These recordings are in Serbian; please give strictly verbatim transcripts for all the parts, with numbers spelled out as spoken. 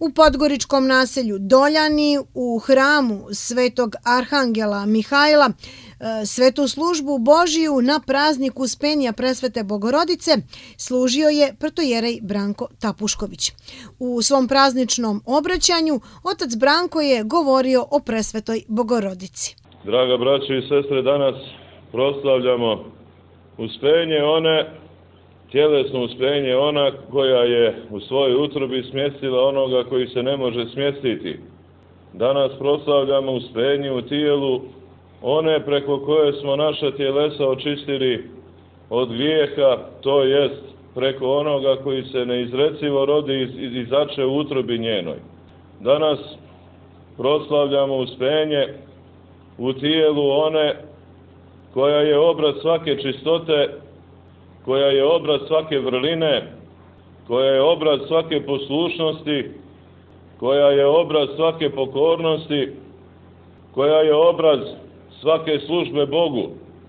U podgoričkom naselju Doljani u hramu Svetog Arhangela Mihajla svetu službu Božiju na praznik Uspenja Presvete Bogorodice služio je protojerej Branko Tapušković. U svom prazničnom obraćanju otac Branko je govorio o Presvetoj Bogorodici. Draga braćo i sestre, danas proslavljamo uspenje one, tjelesno uspenje ona koja je u svojoj utrobi smjestila onoga koji se ne može smjestiti. Danas proslavljamo uspenje u tijelu one preko koje smo naša tjelesa očistili od grijeha, to jest preko onoga koji se neizrecivo rodi i izače u utrobi njenoj. Danas proslavljamo uspenje u tijelu one koja je obraz svake čistote, koja je obraz svake vrline, koja je obraz svake poslušnosti, koja je obraz svake pokornosti, koja je obraz svake službe Bogu.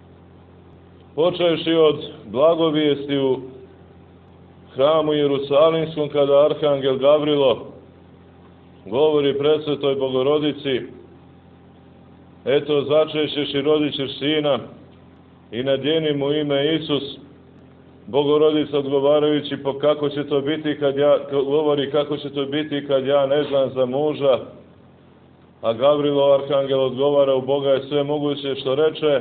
Počevši od blagovijesti u hramu Jerusalimskom, kada Arhangel Gavrilo govori Presvetoj Bogorodici: eto, začećeš i rodit ćeš sina i nadjeni mu ime Isus. Bogorodica odgovarajući: pa kako će to biti kad ja, govori kako će to biti kad ja ne znam za muža. A Gavrilo Arhangel odgovara: u Boga je sve moguće što reče.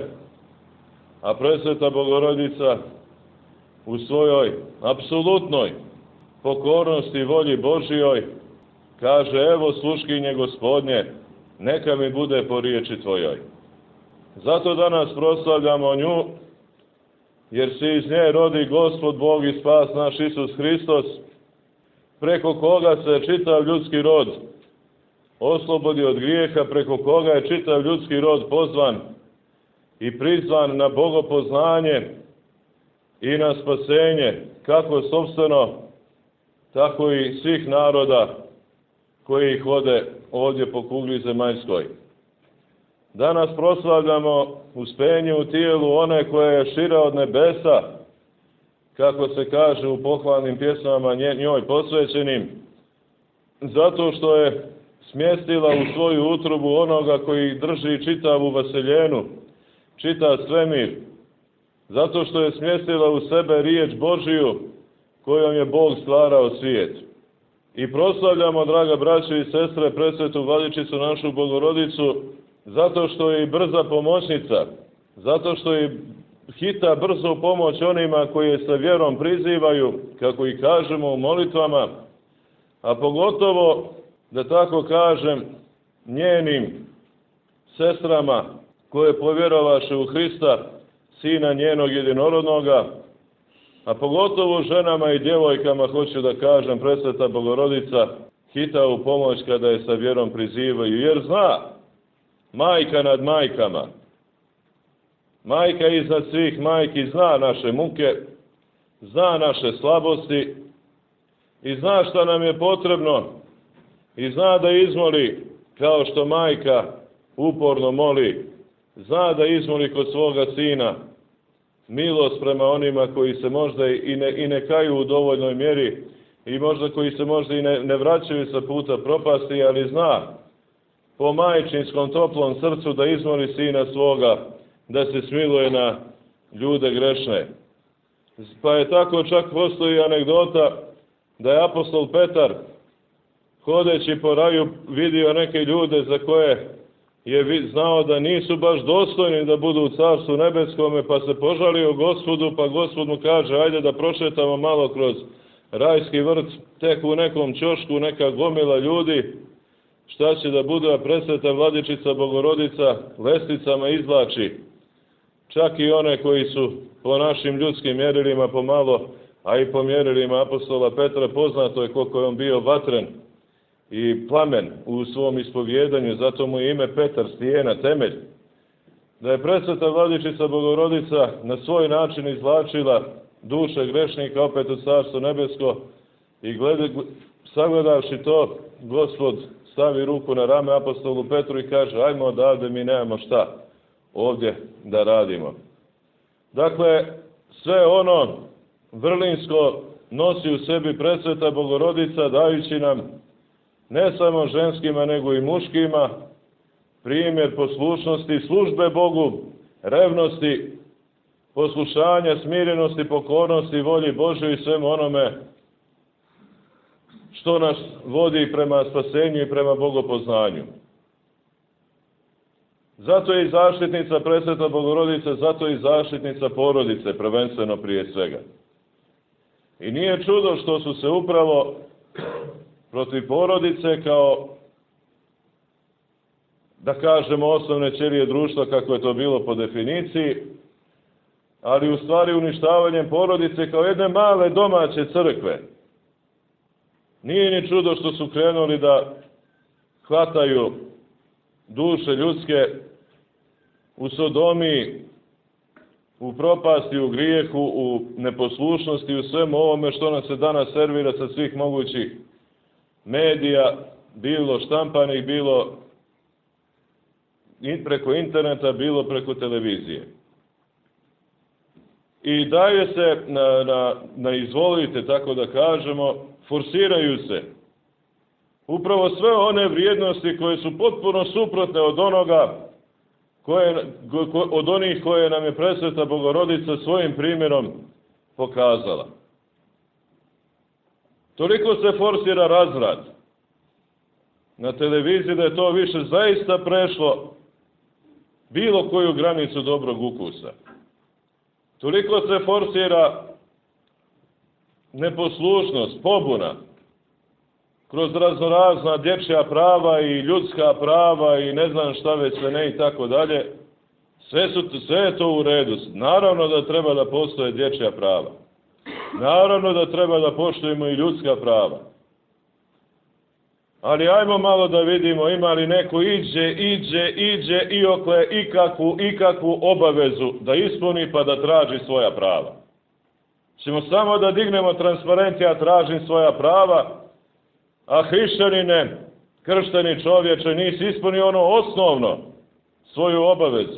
A Presveta Bogorodica u svojoj apsolutnoj pokornosti i volji Božijoj kaže: evo sluškinje Gospodnje, neka mi bude po riječi tvojoj. Zato danas proslavljamo nju, jer se iz nje rodi Gospod Bog i spas naš Isus Hristos, preko koga se čitav ljudski rod oslobodi od grijeha, preko koga je čitav ljudski rod pozvan i prizvan na bogopoznanje i na spasenje, kako sopstveno, tako i svih naroda koji ih vode ovdje po kugli zemaljskoj. Danas proslavljamo uspenje u tijelu one koja je šira od nebesa, kako se kaže u pohvalnim pjesmama njoj posvećenim, zato što je smjestila u svoju utrobu onoga koji drži čitavu vaseljenu, čitav svemir, zato što je smjestila u sebe riječ Božiju kojom je Bog stvarao svijet. I proslavljamo, draga braćo i sestre, Presvetu Vladičicu našu Bogorodicu, zato što je i brza pomoćnica, zato što je hita brzo pomoć onima koji je sa vjerom prizivaju, kako i kažemo u molitvama, a pogotovo, da tako kažem, njenim sestrama koje povjerovaše u Hrista, Sina njenog jedinorodnoga, a pogotovo ženama i djevojkama, hoću da kažem, Presveta Bogorodica hita u pomoć kada je sa vjerom prizivaju, jer zna, majka nad majkama, majka iznad svih majki, zna naše muke, zna naše slabosti i zna šta nam je potrebno i zna da izmoli kao što majka uporno moli, zna da izmoli kod svoga sina milost prema onima koji se možda i ne, i ne kaju u dovoljnoj mjeri i možda koji se možda i ne, ne vraćaju sa puta propasti, ali zna po majčinskom toplom srcu da izmoli sina svoga da se smiluje na ljude grešne. Pa je tako čak postoji anegdota da je apostol Petar hodeći po raju vidio neke ljude za koje je znao da nisu baš dostojni da budu u Carstvu nebeskome, pa se požalio Gospodu, pa Gospod mu kaže: ajde da prošetamo malo kroz rajski vrt, tek u nekom ćošku neka gomila ljudi, šta će da bude, a Presveta Vladičica Bogorodica lesticama izvlači čak i one koji su po našim ljudskim mjerilima pomalo, a i po mjerilima apostola Petra, poznato je koliko je on bio vatren i plamen u svom ispovjedanju, zato mu je ime Petar, stijena, temelj. Da je Presveta Vladičica Bogorodica na svoj način izvlačila duše grešnika opet u Carstvo nebesko i glede, sagledavši to, Gospod stavi ruku na rame apostolu Petru i kaže: ajmo odavde, mi nemamo šta ovdje da radimo. Dakle, sve ono vrlinsko nosi u sebi Presveta Bogorodica, dajući nam ne samo ženskima, nego i muškima, primjer poslušnosti, službe Bogu, revnosti, poslušanja, smirenosti, pokornosti, volji Božoj i svemu onome što nas vodi prema spasenju i prema bogopoznanju. Zato je i zaštitnica Presveta Bogorodice, zato je i zaštitnica porodice, prvenstveno prije svega. I nije čudo što su se upravo protiv porodice kao, da kažemo, osnovne ćelije društva, kako je to bilo po definiciji, ali u stvari uništavanjem porodice kao jedne male domaće crkve. Nije ni čudo što su krenuli da hvataju duše ljudske u sodomiji, u propasti, u grijehu, u neposlušnosti, u svemu ovome što nam se danas servira sa svih mogućih medija, bilo štampanih, bilo preko interneta, bilo preko televizije. I daje se na, na, na izvolite, tako da kažemo, forsiraju se upravo sve one vrijednosti koje su potpuno suprotne od onoga koje, od onih koje nam je Presveta Bogorodica svojim primjerom pokazala. Toliko se forsira razvrat na televiziji da je to više zaista prešlo bilo koju granicu dobrog ukusa. Toliko se forsira neposlušnost, pobuna, kroz raznorazna dječja prava i ljudska prava i ne znam šta već sve ne i tako dalje. Sve, su, sve je to u redu. Naravno da treba da postoje dječja prava. Naravno da treba da poštujemo i ljudska prava. Ali ajmo malo da vidimo ima li neko iđe, iđe, iđe i okle ikakvu, ikakvu obavezu da ispuni pa da traži svoja prava. Ćemo samo da dignemo transparent, ja tražim svoja prava, a hrišćanine, kršteni čovječe, nisi ispunio ono osnovno, svoju obavezu.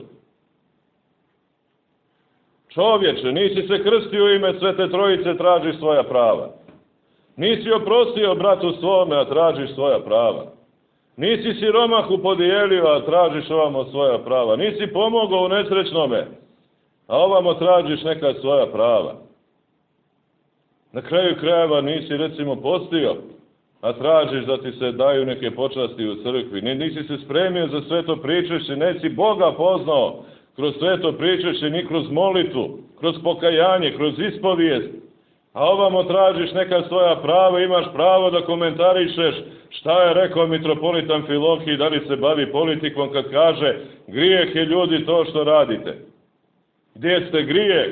Čovječe, nisi se krstio u ime Svete Trojice, tražiš svoja prava. Nisi oprostio bratu svome, a tražiš svoja prava. Nisi siromahu podijelio, a tražiš ovamo svoja prava. Nisi pomogao u nesrećnome, a ovamo tražiš neka svoja prava. Na kraju krajeva nisi recimo postio, a tražiš da ti se daju neke počasti u crkvi. Nisi se spremio za sveto pričešće, nisi Boga poznao kroz sveto pričešće, ni kroz molitvu, kroz pokajanje, kroz ispovijest. A ovamo tražiš neka svoja prava, imaš pravo da komentarišeš šta je rekao mitropolit Amfilohij, da li se bavi politikom kad kaže grijeh je ljudi to što radite. Gdje ste grijeh?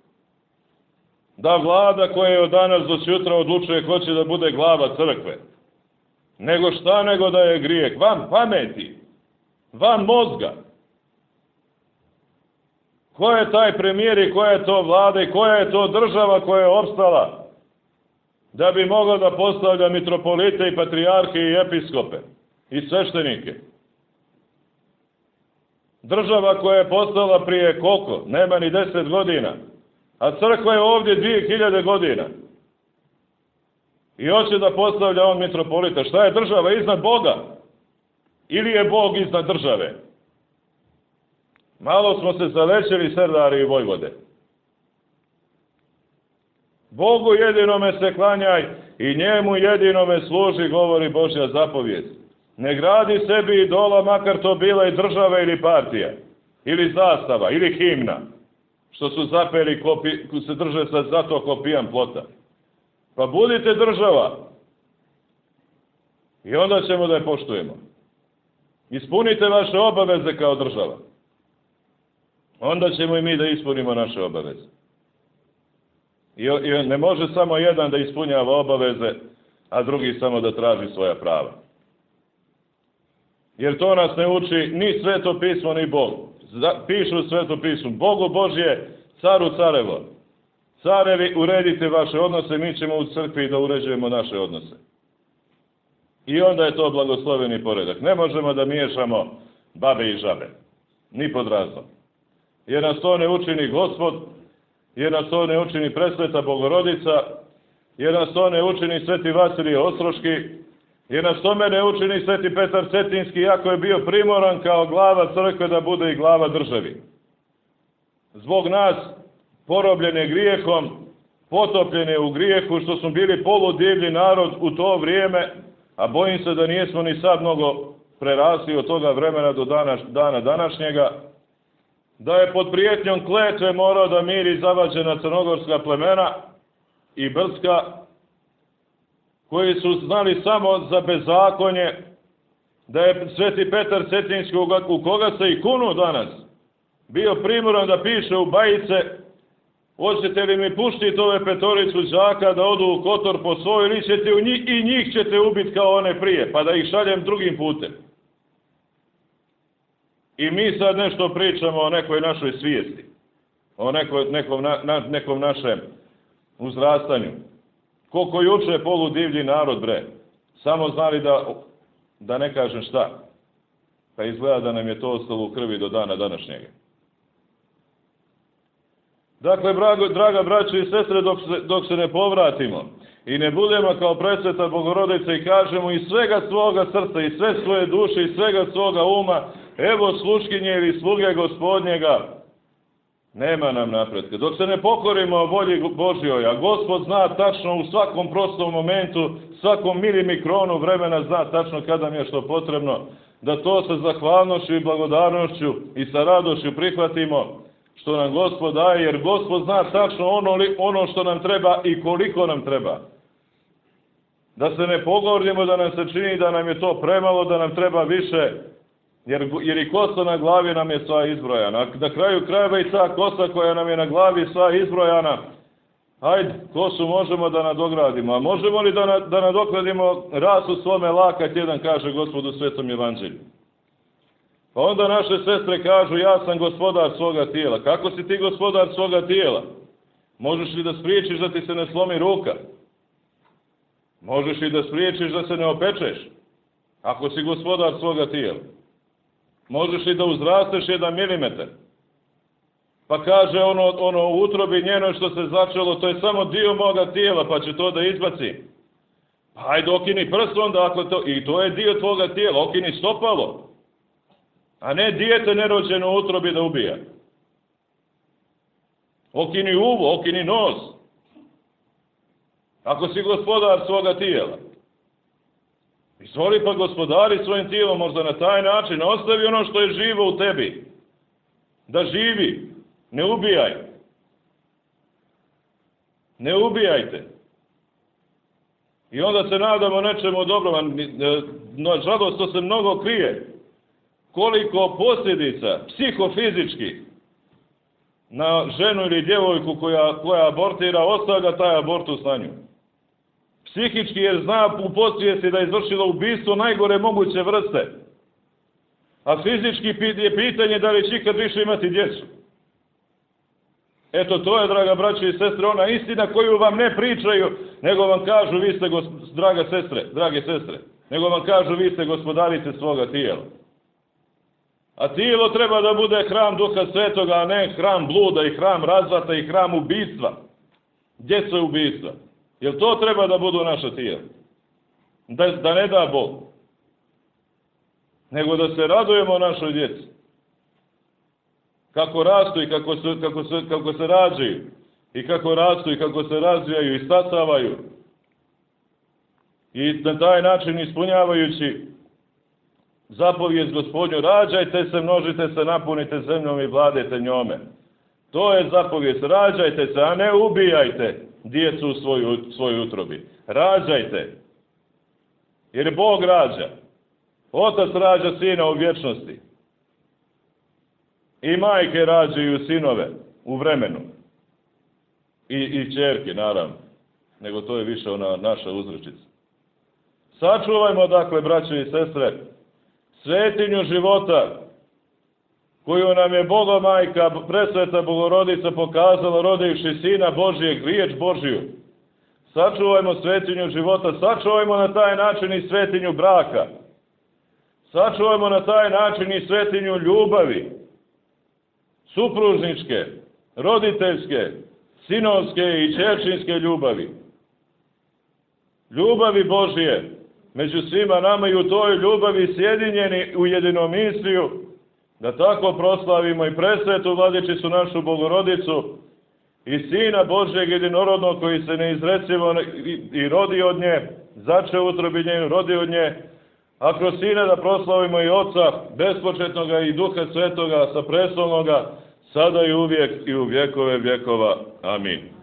Da vlada koja je od danas do sutra odlučuje ko će da bude glava crkve. Nego šta nego da je grijeh? Van pameti, van mozga. Ko je taj premijer i koja je to vlada i koja je to država koja je opstala da bi mogla da postavlja mitropolite i patrijarhe i episkope i sveštenike? Država koja je postala prije koliko? Nema ni deset godina. A crkva je ovdje dvije hiljade godina. I hoće da postavlja on mitropolita. Šta je država iznad Boga? Ili je Bog iznad države? Malo smo se zalećeli Serdari i Vojvode. Bogu jedinome se klanjaj i njemu jedinome služi, govori Božja zapovijest. Ne gradi sebi idola, makar to bila i država ili partija, ili zastava, ili himna, što su zapeli, ko se drže sad zato ko pijan plota. Pa budite država i onda ćemo da je poštujemo. Ispunite vaše obaveze kao država. Onda ćemo i mi da ispunimo naše obaveze. I, I ne može samo jedan da ispunjava obaveze, a drugi samo da traži svoja prava. Jer to nas ne uči ni Sveto pismo, ni Bog. Pišu u Sveto pismu, Bogu Božje, caru carevo. Carevi, uredite vaše odnose, mi ćemo u crkvi da uređujemo naše odnose. I onda je to blagosloveni poredak. Ne možemo da miješamo babe i žabe. Ni pod razlom. Jer nas to ne učini Gospod, jer nas to ne učini Presveta Bogorodica, jer nas to ne učini Sveti Vasilije Ostroški, Jer nas tome ne učini Sveti Petar Cetinski, iako je bio primoran kao glava crkve da bude i glava državi. Zbog nas, porobljene grijehom, potopljene u grijehu, što smo bili poludivlji narod u to vrijeme, a bojim se da nijesmo ni sad mnogo prerasli od toga vremena do dana, dana današnjega, da je pod prijetnjom kletve morao da miri zavađena crnogorska plemena i Brska, koji su znali samo za bezakonje, da je Sveti Petar Cetinski, u koga se i kunu danas, bio primoran da piše u bajice: hoćete li mi puštiti ove petoricu đaka da odu u Kotor po svoj, ili ćete u njih, i njih ćete ubiti kao one prije, pa da ih šaljem drugim putem. I mi sad nešto pričamo o nekoj našoj svijesti, o nekoj, nekom, na, na, nekom našem uzrastanju. Koliko juče poludivlji narod, bre, samo znali da, da ne kažem šta, pa izgleda da nam je to ostalo u krvi do dana današnjega. Dakle, brago, draga braćo i sestre, dok se, dok se ne povratimo i ne budemo kao presveta Bogorodica i kažemo iz svega svoga srca, i sve svoje duše, i svega svoga uma: evo sluškinje ili sluge Gospodnjega, nema nam napretka. Dok se ne pokorimo volji Božjoj, a Gospod zna tačno u svakom prostom momentu, svakom milimikronu vremena zna tačno kada nam je što potrebno, da to sa zahvalnošću i blagodarnošću i sa radošću prihvatimo što nam Gospod daje, jer Gospod zna tačno ono, ono što nam treba i koliko nam treba. Da se ne pogordimo, da nam se čini da nam je to premalo, da nam treba više, jer, jer i kosa na glavi nam je sva izbrojana. Na kraju krajeva i ta kosa koja nam je na glavi sva izbrojana, hajde, kosu možemo da nadogradimo. A možemo li da, da nadokladimo rasu svome lakat, jedan kaže Gospod u Svetom Evanđelju. Pa onda naše sestre kažu: ja sam gospodar svoga tijela. Kako si ti gospodar svoga tijela? Možeš li da spriječiš da ti se ne slomi ruka? Možeš li da spriječiš da se ne opečeš? Ako si gospodar svoga tijela. Možeš li da uzrasteš jedan milimetar? Pa kaže ono, ono u utrobi njenoj što se začelo, to je samo dio moga tijela, pa će to da izbaci. Pa hajde, okini prst onda, ako to, i to je dio tvoga tijela, okini stopalo. A ne dijete nerođeno u utrobi da ubija. Okini uvo, okini nos. Ako si gospodar svoga tijela. Izvoli pa gospodari svojim tijelom, možda na taj način ostavi ono što je živo u tebi. Da živi. Ne ubijaj. Ne ubijajte. I onda se nadamo nečemu dobrom. Nažalost, to se mnogo krije. Koliko posljedica psihofizički na ženu ili djevojku koja, koja abortira, ostavlja taj abortus na nju. Psihički, jer zna u podsvijesti da je izvršila ubistvo najgore moguće vrste. A fizički je pitanje da li će ikad više imati djecu. Eto, to je, draga braće i sestre, ona istina koju vam ne pričaju, nego vam kažu: vi ste, draga sestre, drage sestre, nego vam kažu: vi ste gospodarice svoga tijela. A tijelo treba da bude hram Duha Svetoga, a ne hram bluda i hram razvrata i hram ubistva. Djece ubistva. Jer to treba da budu naša tijela. Da, da ne da Bog. Nego da se radujemo našoj djeci. Kako rastu i kako se, kako se, kako se rađaju. I kako rastu i kako se razvijaju i stasavaju. I na taj način ispunjavajući zapovijest Gospodnju: rađajte se, množite se, napunite zemljom i vladajte njome. To je zapovijest: rađajte se, a ne ubijajte djecu u svoju, svojoj utrobi. Rađajte. Jer Bog rađa. Otac rađa sina u vječnosti. I majke rađaju sinove u vremenu. I, i ćerke, naravno. Nego to je više ona naša uzrečica. Sačuvajmo, dakle, braćo i sestre, svetinju života koju nam je Boga majka, presveta Bogorodica, pokazala rodivši Sina Božijeg, riječ Božiju. Sačuvajmo svetinju života, sačuvajmo na taj način i svetinju braka. Sačuvajmo na taj način i svetinju ljubavi, supružničke, roditeljske, sinovske i ćerčinske ljubavi. Ljubavi Božije među svima nama i u toj ljubavi sjedinjeni u jedinomisliju, da tako proslavimo i presvetu Vladičicu našu Bogorodicu i Sina Božjeg jedinorodnog koji se neizrecivo i rodi od nje, zače u utrobi nje, rodi od nje, a kroz Sina da proslavimo i Oca bespočetnoga i Duha Svetoga sa prestolnoga, sada i uvijek i u vjekove vjekova. Amin.